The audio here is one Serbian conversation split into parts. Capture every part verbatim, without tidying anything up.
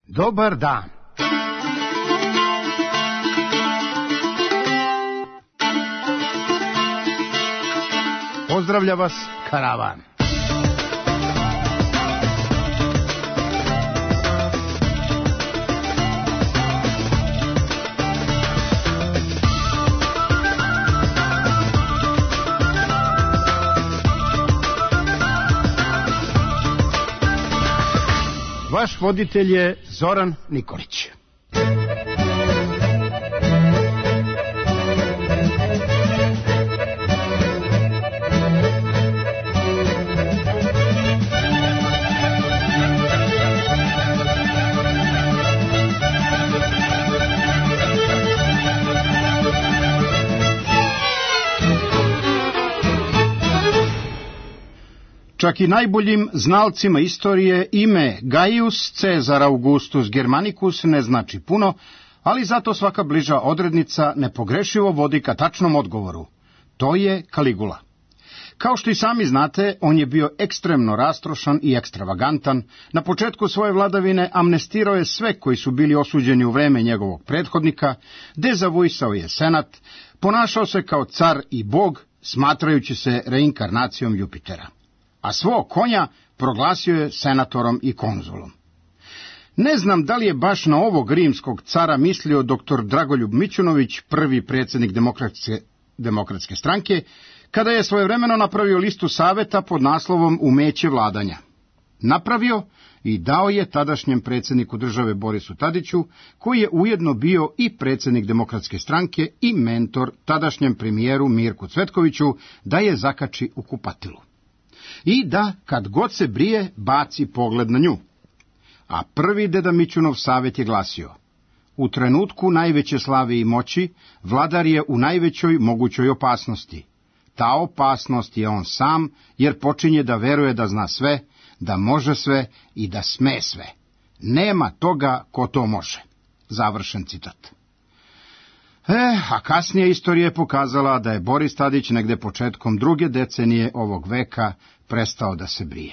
Dobar dan. Pozdravlja vas karavan. Vaš voditelj je Zoran Nikolić. Čak i najboljim znalcima istorije ime Gaius Cezar Augustus Germanicus ne znači puno, ali zato svaka bliža odrednica nepogrešivo vodi ka tačnom odgovoru. To je Kaligula. Kao što i sami znate, on je bio ekstremno rastrošan i ekstravagantan. Na početku svoje vladavine amnestirao je sve koji su bili osuđeni u vreme njegovog prethodnika, dezavuisao je senat, ponašao se kao car i bog, smatrajući se reinkarnacijom Jupitera. A svog konja proglasio je senatorom i konzulom. Ne znam da li je baš na ovog rimskog cara mislio doktor Dragoljub Mićunović, prvi predsjednik demokratske, demokratske stranke, kada je svojevremeno napravio listu saveta pod naslovom Umeće vladanja. Napravio i dao je tadašnjem predsjedniku države Borisu Tadiću, koji je ujedno bio i predsjednik demokratske stranke i mentor tadašnjem premijeru Mirku Cvetkoviću, da je zakači u kupatilu. I da, kad god se brije, baci pogled na nju. A prvi deda Mićunov savjet je glasio: u trenutku najveće slave i moći, vladar je u najvećoj mogućoj opasnosti. Ta opasnost je on sam, jer počinje da veruje da zna sve, da može sve i da sme sve. Nema toga ko to može. Završen citat. E, a kasnija istorija je pokazala da je Boris Tadić negde početkom druge decenije ovog veka prestao da se brije.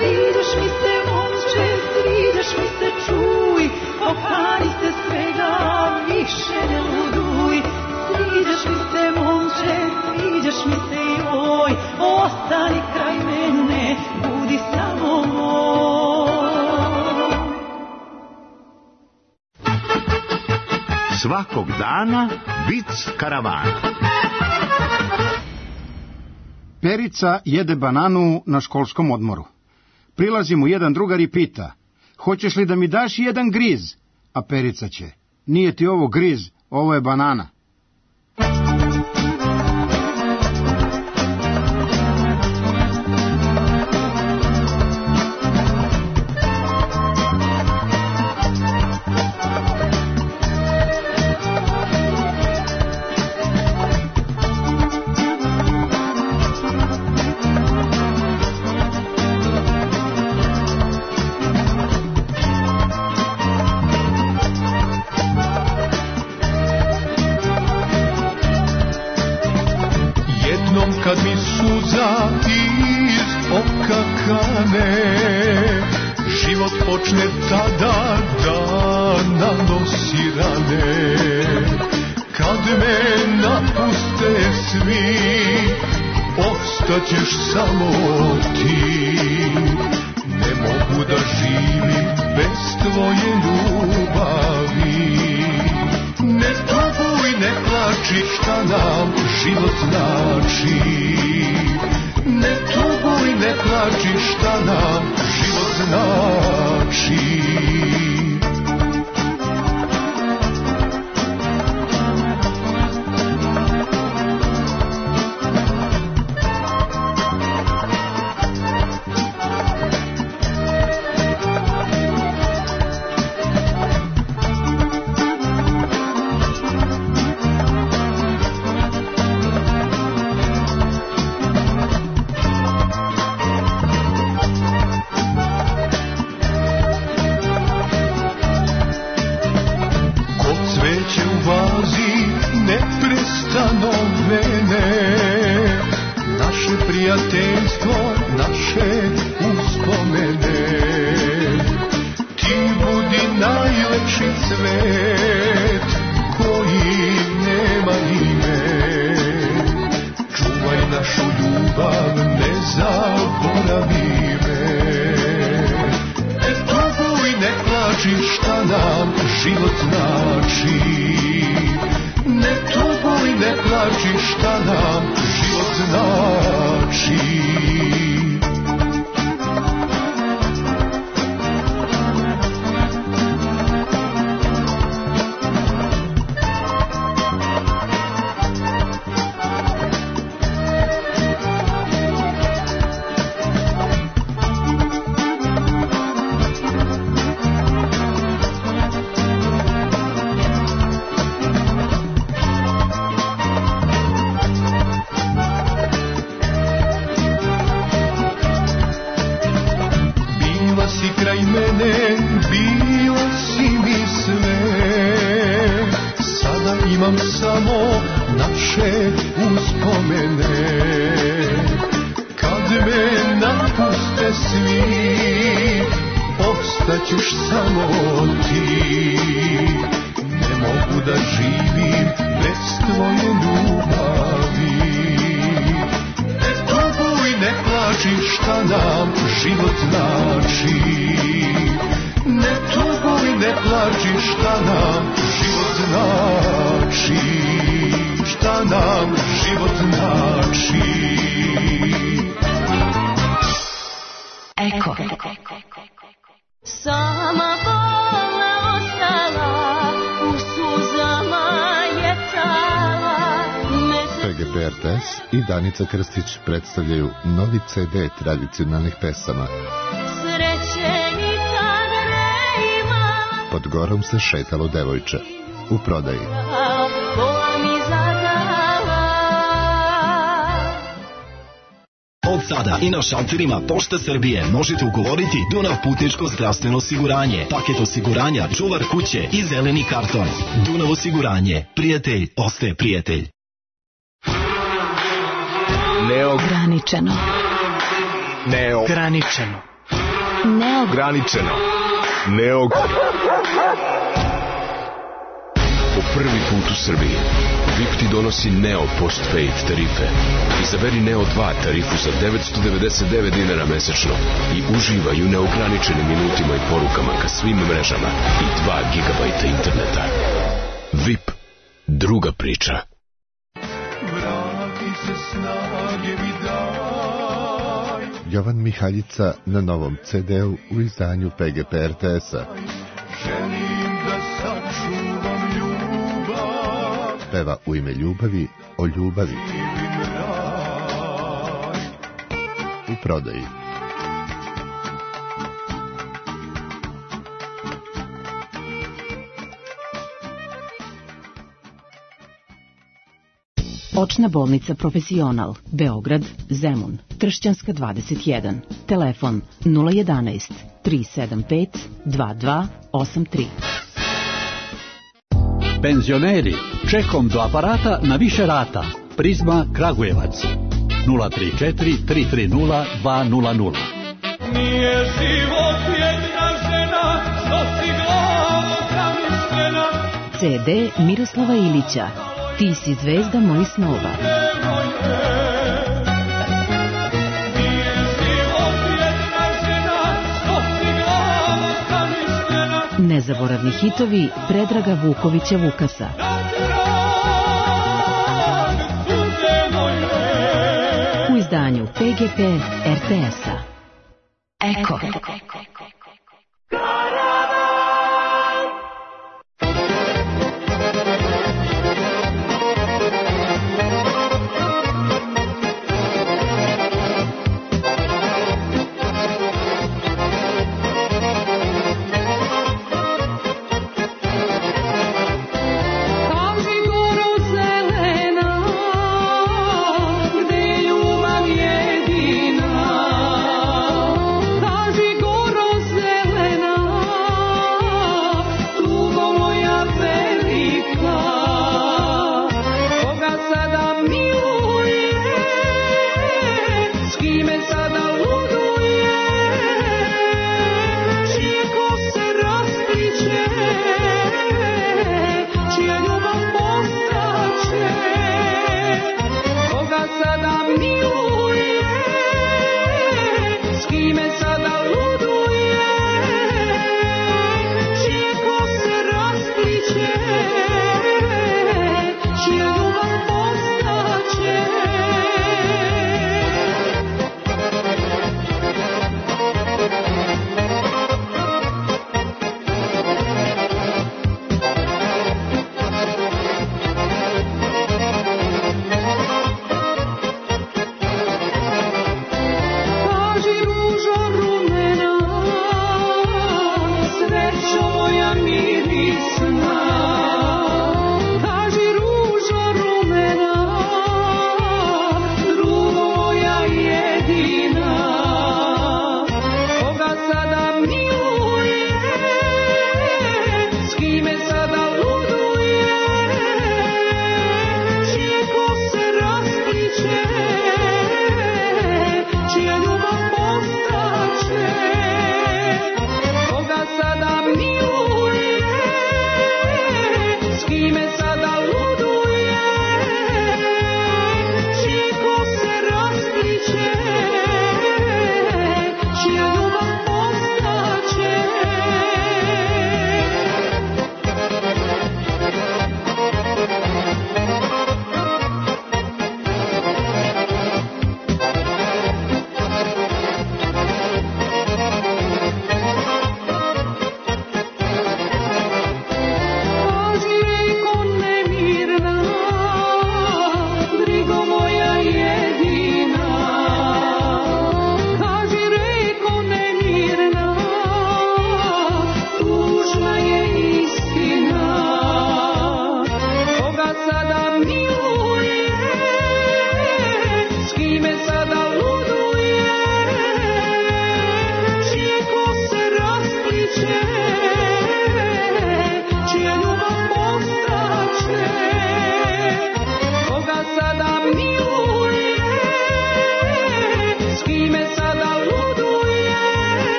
Sviđaš mi se, momče, sviđaš mi se, čuj, okani se svega, više ne luduj. Sviđaš mi se, momče, sviđaš mi se, joj, ostani kraj mene, budi samo moj. Svakog dana vic karavana. Perica jede bananu na školskom odmoru. Prilazi mu jedan drugar i pita: hoćeš li da mi daš jedan griz? A Perica će: nije ti ovo griz, ovo je banana. Kad mi suza iz oka kane, život počne tada da nanosi rane. Kad me napuste svi, ostaćeš samo ti. Ne mogu da živim bez tvoje ljubavi. Ne tuguj, ne plači, šta nam život znači. Ne tuguj, ne plači, šta nam život znači. I Danica Krstić predstavljaju novi ce de tradicionalnih pesama. Pod gorom se šetalo devojče. U prodaji. Od sada i na šalterima Pošte Srbije možete ugovoriti Dunav putničko zdravstveno osiguranje, paket osiguranja, čuvar kuće i zeleni karton. Dunav osiguranje. Prijatelj ostaje prijatelj. Neograničeno. Neograničeno. Neograničeno. Neograničeno. Po prvi put u Srbiji V I P ti donosi Neo Postpaid tarife. Izaberi Neo dva tarifu za devetsto devedeset devet dinara mesečno i uživaj u neograničenim minutima i porukama ka svim mrežama i dva gigabajta interneta. V I P. Druga priča. Vrati se snage mi daj. Jovan Mihaljica na novom ce de-u u izdanju P G P R T S-a. Želim da sačuvam ljubav. Peva u ime ljubavi o ljubavi. U prodaji. Očna bolnica Profesional, Beograd, Zemun, Tršćanska dvadeset jedan. Telefon nula jedanaest tri sedam pet dva dva osam tri. Penzioneri, čekom do aparata na više rata. Prizma Kragujevac. nula tri četiri tri tri nula dva nula nula. Nije život jedna žena, što si glavo zamišljena. ce de Miroslava Ilića. Ti si zvezda mojih snova. Nezaboravni hitovi Predraga Vukovića Vukasa. U izdanju P G P R T S-a. Eko. Kaži goro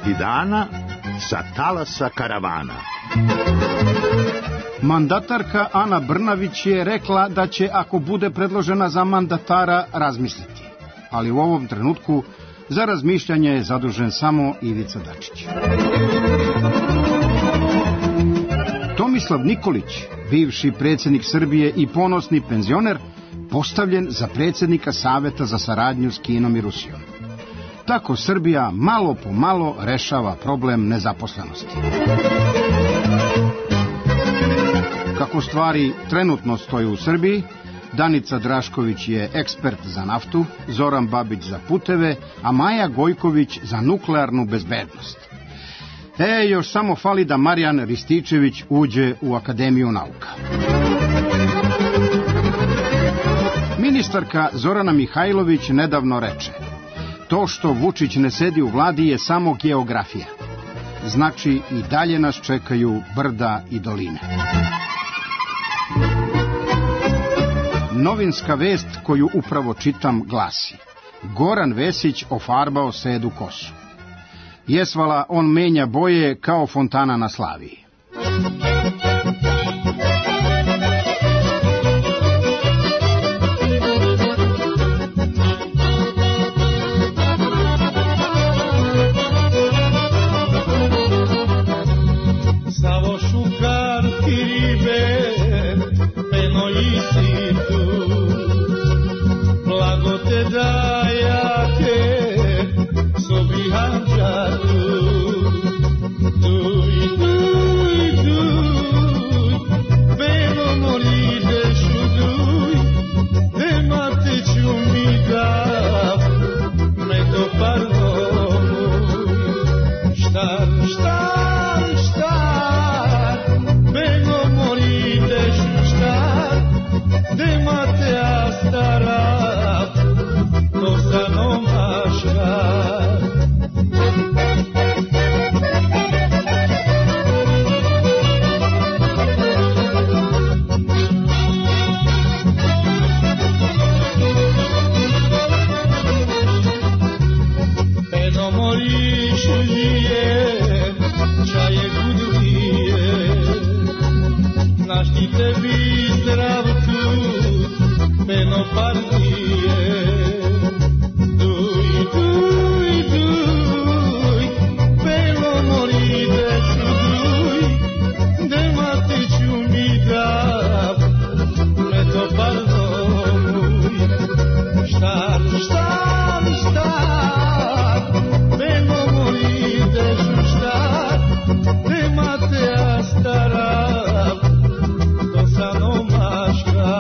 Vijesti dana sa talasa karavana. Mandatarka Ana Brnabić je rekla da će, ako bude predložena za mandatara, razmisliti. Ali u ovom trenutku za razmišljanje je zadužen samo Ivica Dačić. Tomislav Nikolić, bivši predsjednik Srbije i ponosni penzioner, postavljen za predsjednika Saveta za saradnju s Kinom i Rusijom. Tako Srbija malo po malo rešava problem nezaposlenosti. Kako stvari trenutno stoje u Srbiji, Danica Drašković je ekspert za naftu, Zoran Babić za puteve, a Maja Gojković za nuklearnu bezbednost. E, još samo fali da Marijan Rističević uđe u Akademiju nauka. Ministarka Zorana Mihajlović nedavno reče: to što Vučić ne sedi u vladi je samo geografija. Znači, i dalje nas čekaju brda i doline. Novinska vest koju upravo čitam glasi: Goran Vesić ofarbao sedu kosu. Jesvala, on menja boje kao fontana na Slaviji. Savo šukar ti ribe, peno isi tu, blago te dajake, sobi hanđatu, tuj, tuj, tuj, peno mori dešu duj, dema te ću mi dav, me to pardomu, štar, štar, štar, peno mori dešu štar, dema te astarav, to sa nomaška. Peno mori šulije, čaje guduje, znaš ti tebi zdrav tu, peno partije. Duj, duj, duj, peno mori dešu duj, dema ti ću mi dav, me to pardomuj. Štar, štar, štar, peno mori dešu štar, dema te astarav, to sa nomaška.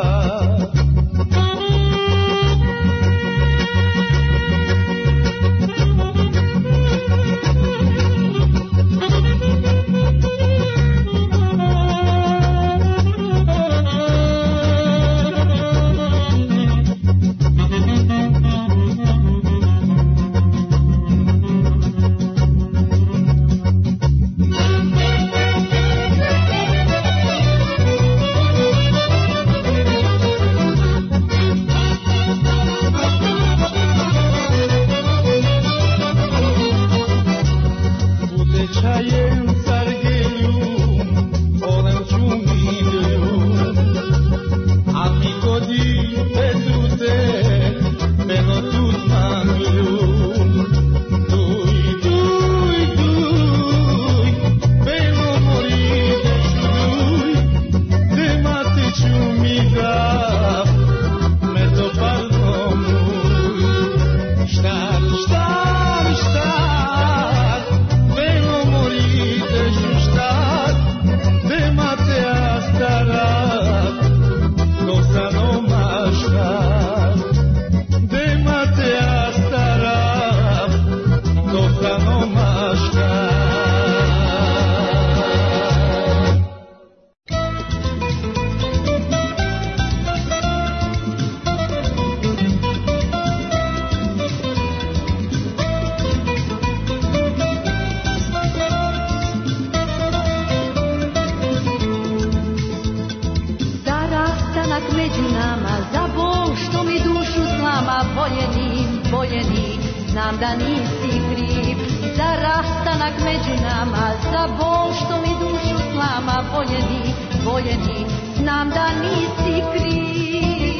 Među nama, za bol što mi dušu slama, voljenim, voljenim, znam da nisi kriv za rastanak među nama, za bol što mi dušu slama. Voljeni, voljeni, znam da nisi kriv.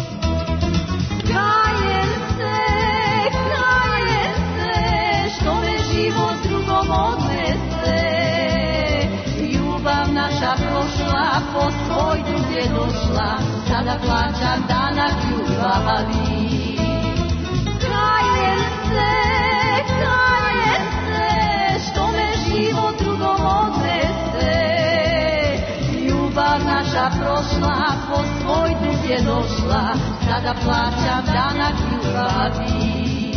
Kajem se, kajem se, što me život drugom odnese. Ljubav naša prošla, po svoj drug je došla, sada plaćam danak ljubavi. Kajem se, kajem se, što me život drugom odnese. Ljubav naša prošla, po svoj drug je došla, sada plaćam danak ljubavi.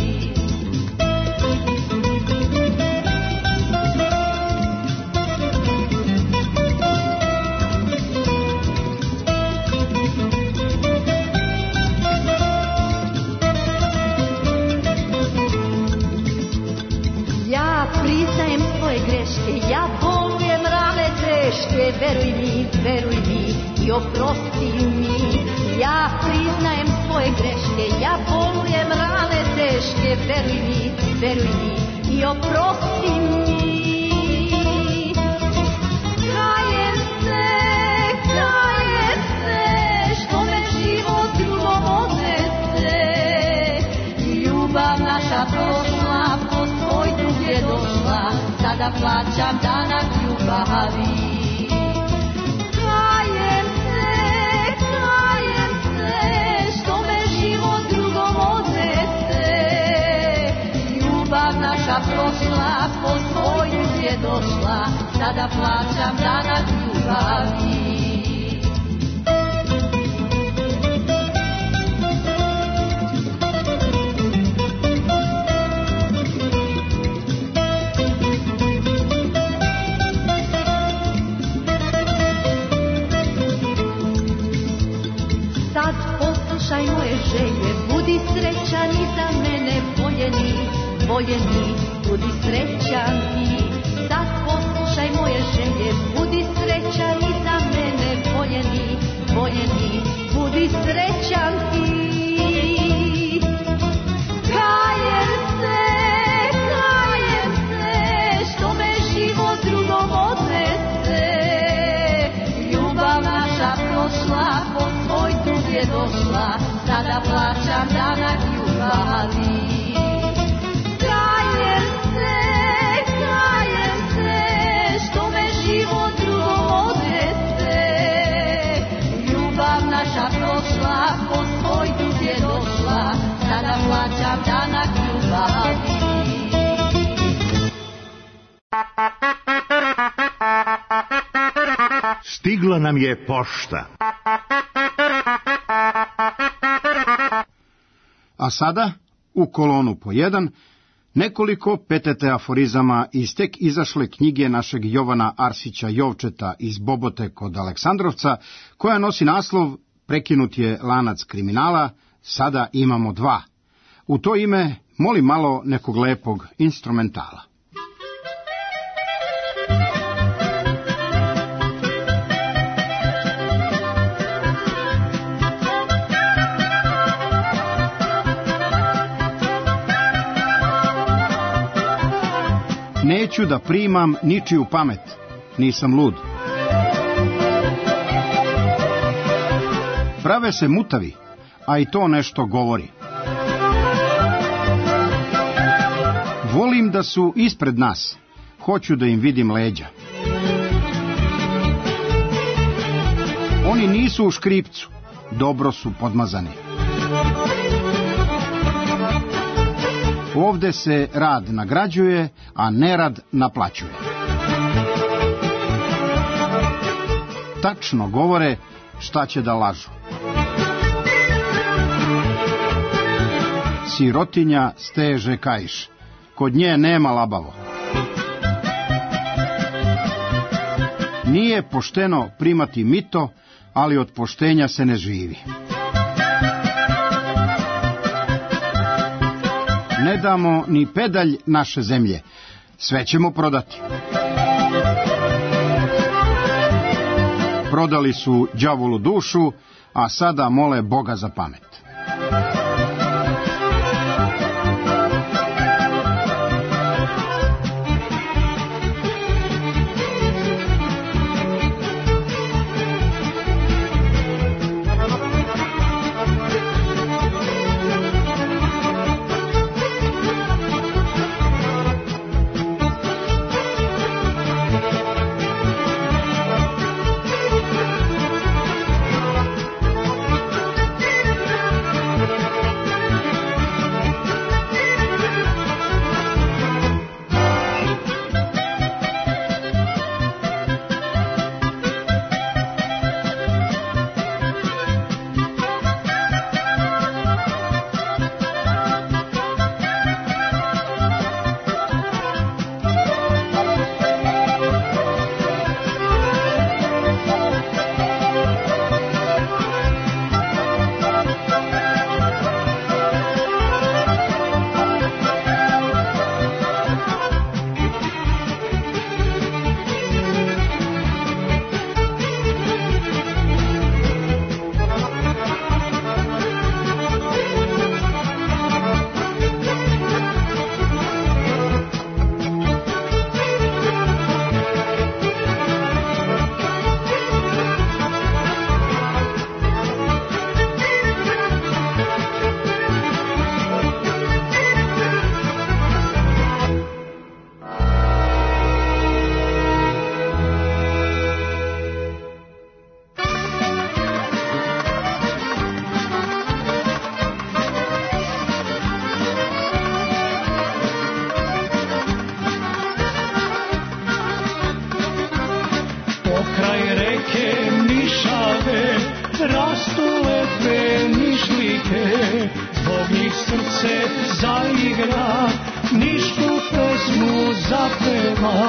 Ja bolujem rane teške, veruj mi, veruj mi i oprosti mi. Ja priznajem svoje greške, ja bolujem rane teške, veruj mi, veruj mi i oprosti mi. Kajem se, kajem se, što me život drugom odnese. Ljubav naša prošla, po svoj drug je došla, sada plaćam danak ljubavi. Kajem se, kajem se, što me život drugom odnese. Ljubav naša prošla, po svoj drug je došla, sada plaćam danak ljubavi. Budi srećan i za mene, voljeni, voljeni, budi srećan ti. Sad poslušaj moje želje, budi srećan i za mene, voljeni, voljeni, budi srećan ti. Kajem se, kajem se, što me život drugom odnese. Ljubav naša prošla, po svoj drug je došla, sada plaćam danak ljubavi. Kajem se, kajem se, što me život drugom odnese. Ljubav naša prošla, po svoj drug je došla, sada plaćam danak ljubavi. Stigla nam je pošta. A sada, u kolonu po jedan, nekoliko petete aforizama iz tek izašle knjige našeg Jovana Arsića Jovčeta iz Bobote kod Aleksandrovca, koja nosi naslov Prekinut je lanac kriminala, sada imamo dva. U to ime molim malo nekog lepog instrumentala. Neću da primam ničiju pamet, nisam lud. Prave se mutavi, a i to nešto govori. Volim da su ispred nas, hoću da im vidim leđa. Oni nisu u škripcu, dobro su podmazani. Ovde se rad nagrađuje, a nerad naplaćuje. Tačno govore šta će da lažu. Sirotinja steže kaiš, kod nje nema labavo. Nije pošteno primati mito, ali od poštenja se ne živi. Ne damo ni pedalj naše zemlje, sve ćemo prodati. Prodali su đavolu dušu, a sada mole Boga za pamet. srce zaigra, nišku pesmu zapeva.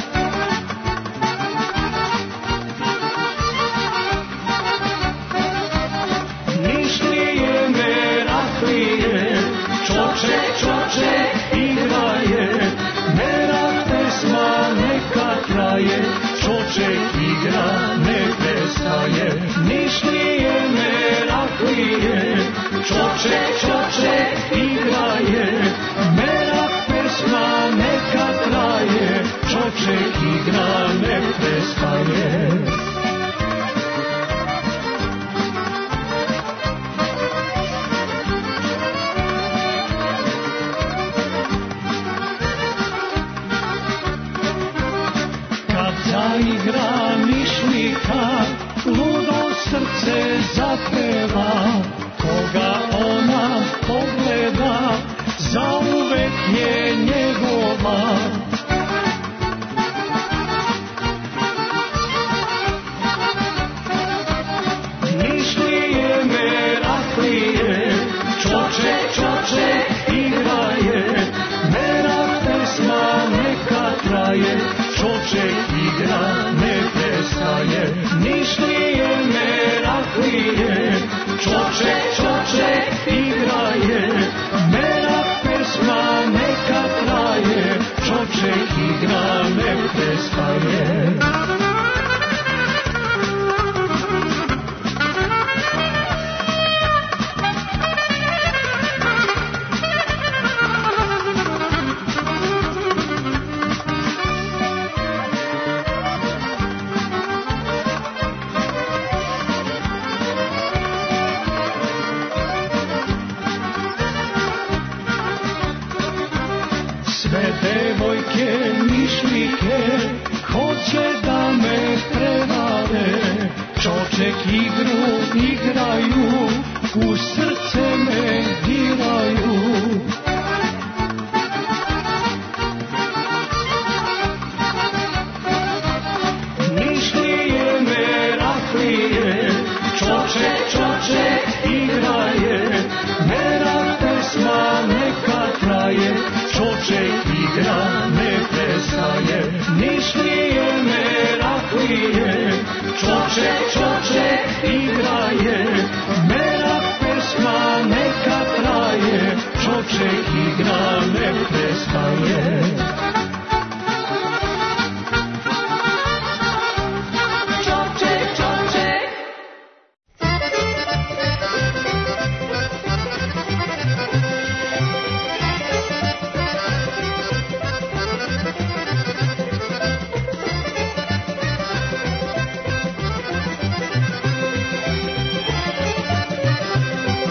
Nišlije Meraklije, čoče, čoče, igraje, Merak pesma neka traje, čoče igra ne prestaje. Nišlije Meraklije, čoče, čoče, igraje, Merak pesma neka traje, čoče igra ne prestaje. Zaigra Nišlika, ludo srce zapeva, koga ona pogleda, zauvek je njegova. Nišlije Meraklije, čoče, čoče, igraje, Merak pesma neka traje, čoče igra ne prestaje. Nišlije Meraklije, čoče, čoče, igraje, Merak pesma neka traje, čoče igra ne prestaje. Devojke Nišlike hoće da me prevare, čoček igru igraju, u srce me diraju. Nišlije Meraklije, čoče, čoče, igraje, Merak pesma neka traje, čoče igra ne prestaje. Nišlije Meraklije, čoče, čoče, igraje, Merak pesma neka traje, čoče igra ne prestaje.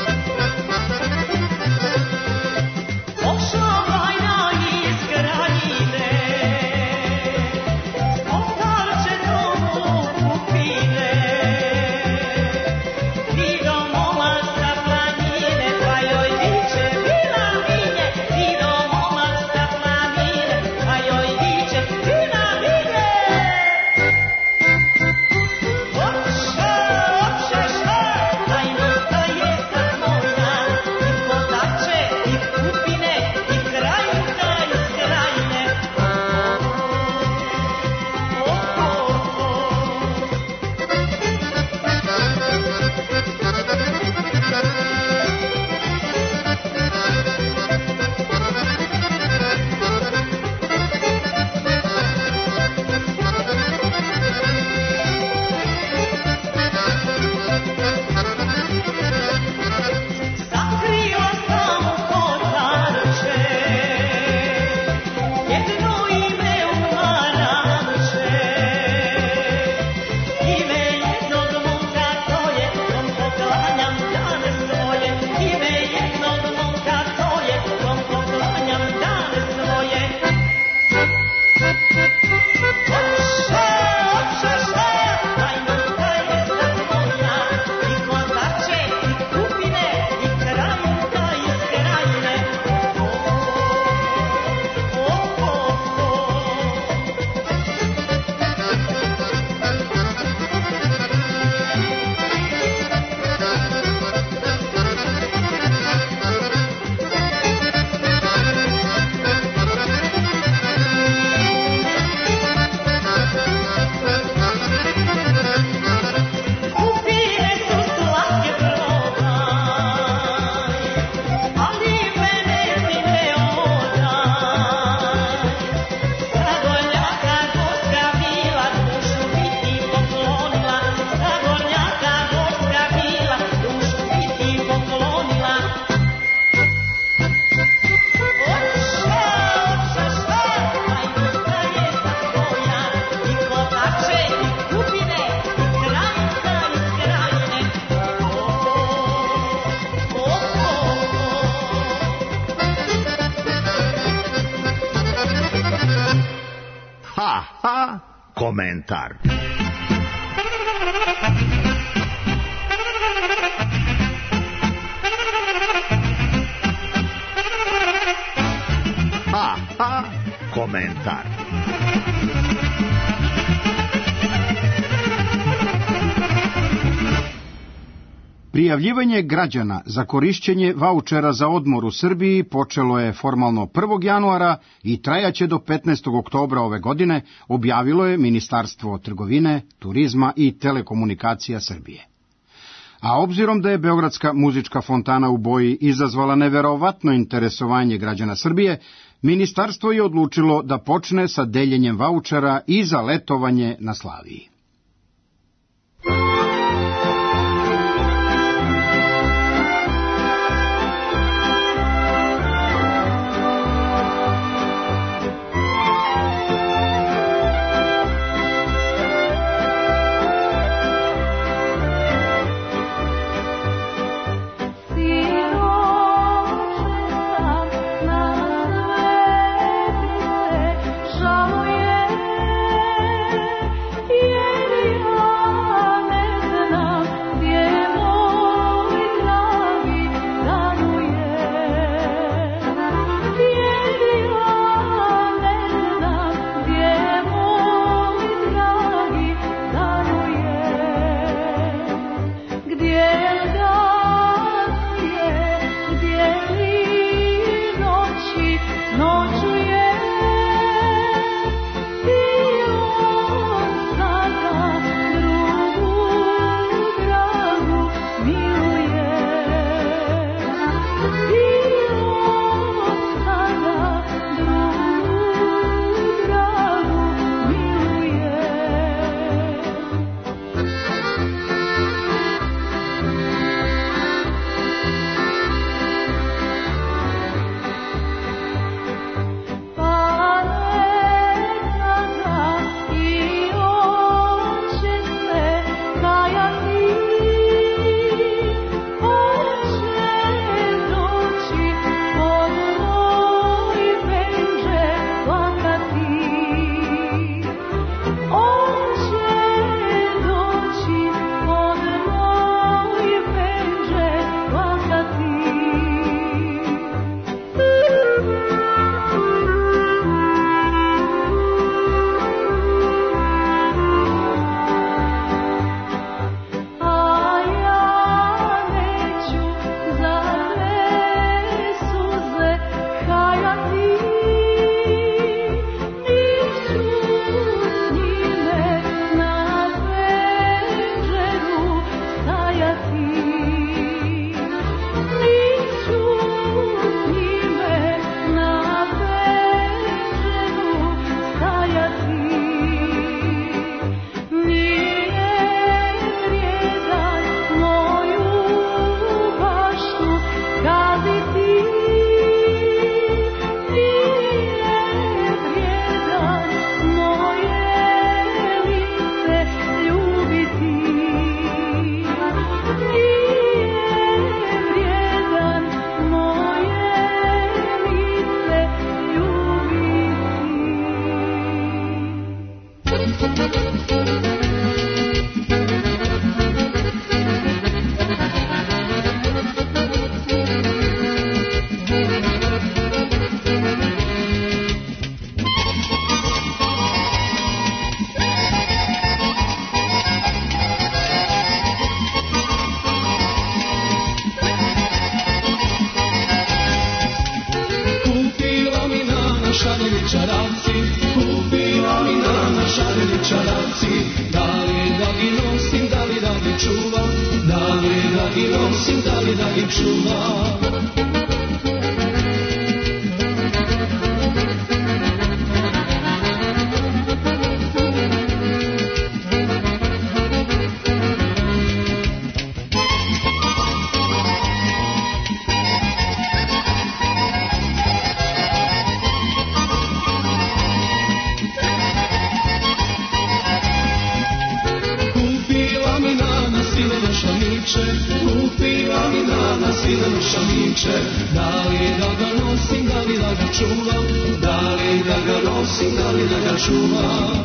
Pošla vajna iz granje, Aha, komentar. Aha, komentar. Prijavljivanje građana za korišćenje vaučera za odmor u Srbiji počelo je formalno prvog januara i trajaće do petnaestog oktobra ove godine, objavilo je Ministarstvo trgovine, turizma i telekomunikacija Srbije. A obzirom da je Beogradska muzička fontana u boji izazvala neverovatno interesovanje građana Srbije, ministarstvo je odlučilo da počne sa deljenjem vaučera i za letovanje na Slaviji. Kupila mi nana sine šaliće, da li da ga nosim nosim, da li da ga čuvam, da li da ga nosim, da li da ga čuvam.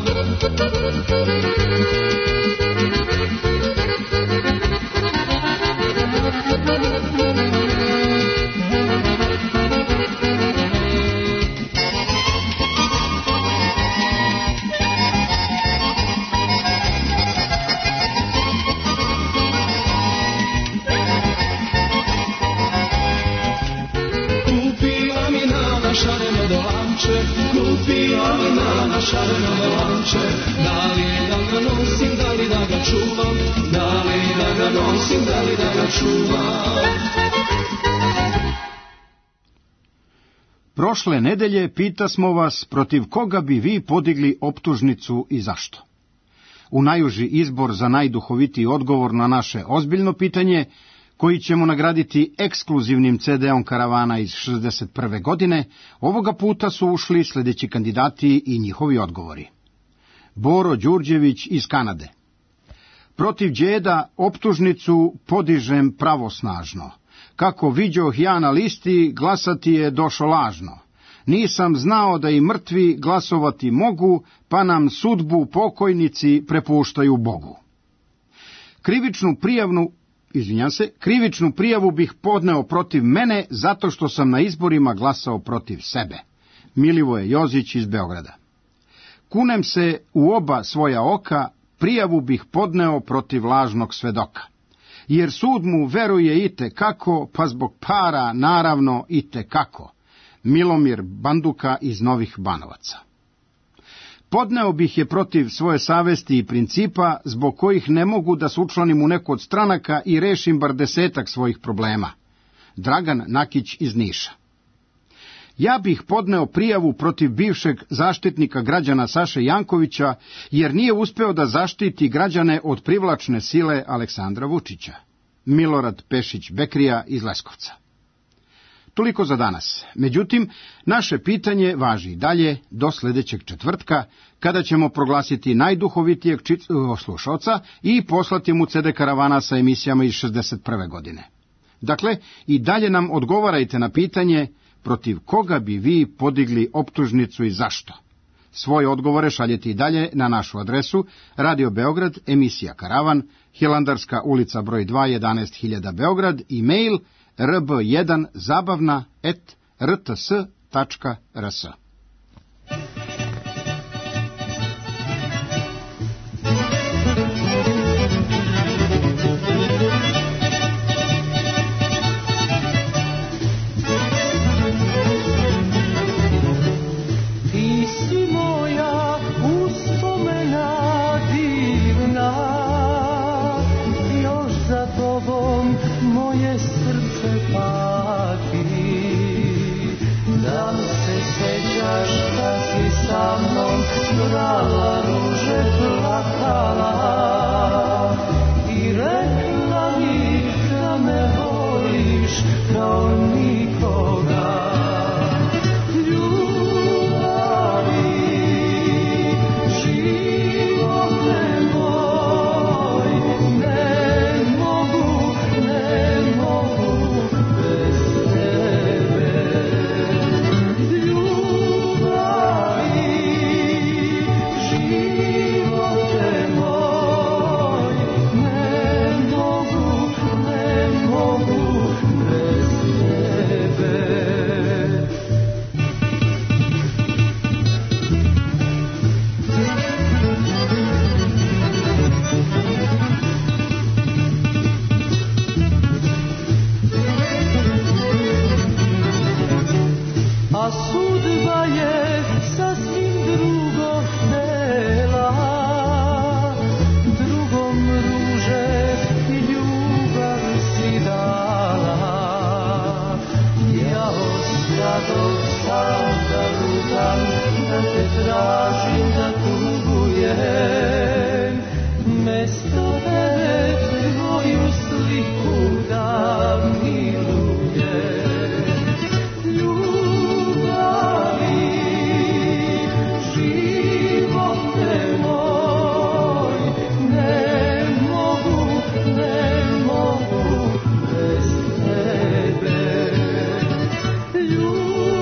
Kupila mi nana šareno dolanče, da li da ga nosim, da li da ga čuvam, da li da ga nosim, da li da ga čuvam. Prošle nedelje pitasmo vas protiv koga bi vi podigli optužnicu i zašto. U najuži izbor za najduhovitiji odgovor na naše ozbiljno pitanje, koji ćemo nagraditi ekskluzivnim ce de om Karavana iz šezdeset prve godine, ovoga puta su ušli sljedeći kandidati i njihovi odgovori. Boro Đurđević iz Kanade. Protiv đeda optužnicu podižem pravosnažno. Kako viđoh ja na listi, glasati je došlo lažno. Nisam znao da i mrtvi glasovati mogu, pa nam sudbu pokojnici prepuštaju Bogu. Krivičnu prijavnu Izvinjam se, krivičnu prijavu bih podneo protiv mene zato što sam na izborima glasao protiv sebe. Milivoje Jozić iz Beograda. Kunem se u oba svoja oka, prijavu bih podneo protiv lažnog svedoka. Jer sud mu veruje i te kako, pa zbog para naravno i te kako. Milomir Banduka iz Novih Banovaca. Podneo bih je protiv svoje savesti i principa, zbog kojih ne mogu da se učlanim u neku od stranaka i rešim bar desetak svojih problema. Dragan Nakić iz Niša. Ja bih podneo prijavu protiv bivšeg zaštitnika građana Saše Jankovića, jer nije uspeo da zaštiti građane od privlačne sile Aleksandra Vučića. Milorad Pešić Bekrija iz Leskovca. Toliko za danas. Međutim, naše pitanje važi dalje do sljedećeg četvrtka, kada ćemo proglasiti najduhovitijeg slušalca i poslati mu ce de Karavana sa emisijama iz šezdeset prve godine. Dakle, i dalje nam odgovarajte na pitanje protiv koga bi vi podigli optužnicu i zašto. Svoje odgovore šaljete i dalje na našu adresu Radio Beograd, emisija Karavan, Hilandarska ulica broj dva, jedanaest hiljada Beograd, e-mail r b jedan zabavna et r t s tačka r s. Ti si moja uspomena divna, još za tobom moje srce pati. Da se sećaš da si sa mnom brala ruže, plakala i rekla mi da me voliš kao nikoga. You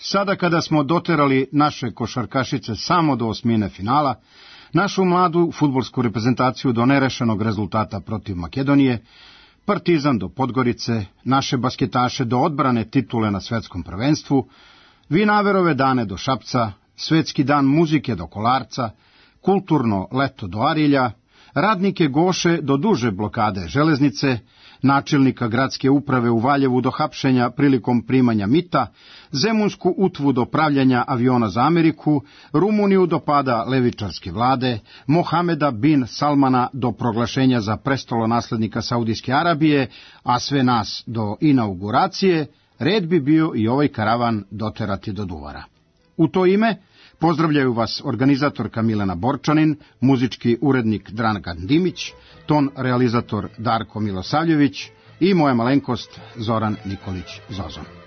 Sada kada smo doterali naše košarkašice samo do osmine finala, našu mladu fudbalsku reprezentaciju do nerešenog rezultata protiv Makedonije, Partizan do Podgorice, naše basketaše do odbrane titule na svetskom prvenstvu, Vinaverove dane do Šapca, Svetski dan muzike do Kolarca, kulturno leto do Arilja, radnike Goše do duže blokade železnice, načelnika gradske uprave u Valjevu do hapšenja prilikom primanja mita, Zemunsku utvu do pravljanja aviona za Ameriku, Rumuniju do pada levičarske vlade, Mohameda bin Salmana do proglašenja za prestolonaslednika Saudijske Arabije, a sve nas do inauguracije, red bi bio i ovaj karavan doterati do Duvara. U to ime pozdravljaju vas organizatorka Milena Borčanin, muzički urednik Dragan Dimić, ton realizator Darko Milosavljević i moja malenkost Zoran Nikolić Zozon.